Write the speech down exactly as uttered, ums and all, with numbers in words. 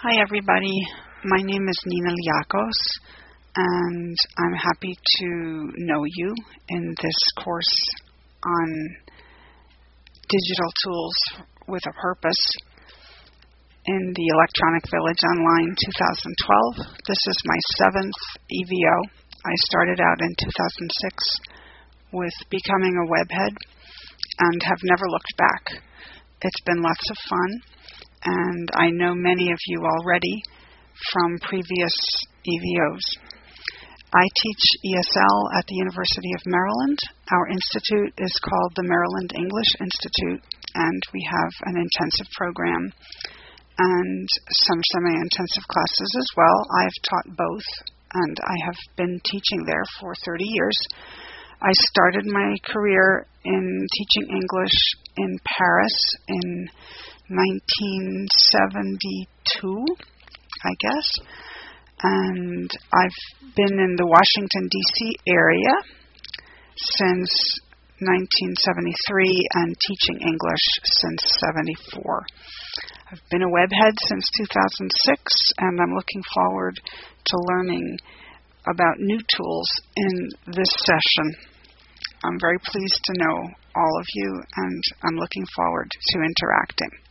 Hi everybody, my name is Nina Liakos and I'm happy to know you in this course on digital tools with a purpose in the Electronic Village Online twenty twelve. This is my seventh E V O. I started out in two thousand six with becoming a webhead and have never looked back. It's been lots of fun. And I know many of you already from previous E V Os. I teach E S L at the University of Maryland. Our institute is called the Maryland English Institute, and we have an intensive program and some semi-intensive classes as well. I've taught both, and I have been teaching there for thirty years. I started my career in teaching English in Paris in nineteen seventy-two, I guess, and I've been in the Washington, D C area since nineteen seventy-three and teaching English since seventy-four. I've been a webhead since two thousand six, and I'm looking forward to learning about new tools in this session. I'm very pleased to know all of you, and I'm looking forward to interacting.